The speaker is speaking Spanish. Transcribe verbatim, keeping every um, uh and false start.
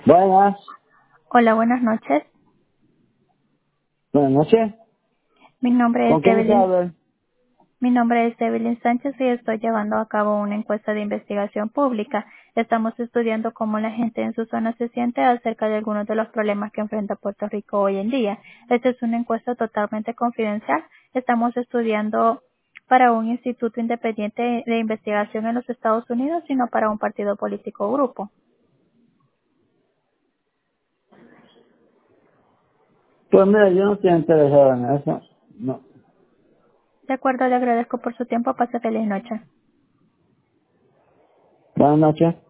Buenas, Hola, buenas noches. buenas noches. Mi nombre ¿Con es quién desea Evelyn. hablar? Mi nombre es Evelyn Sánchez y estoy llevando a cabo una encuesta de investigación pública. Estamos estudiando cómo la gente en su zona se siente acerca de algunos de los problemas que enfrenta Puerto Rico hoy en día. Esta es una encuesta totalmente confidencial. Estamos estudiando para un instituto independiente de investigación en los Estados Unidos y no para un partido político o grupo. Pues mira, yo no estoy interesado en eso. No. De acuerdo, le agradezco por su tiempo. Pase feliz noche. Buenas noches.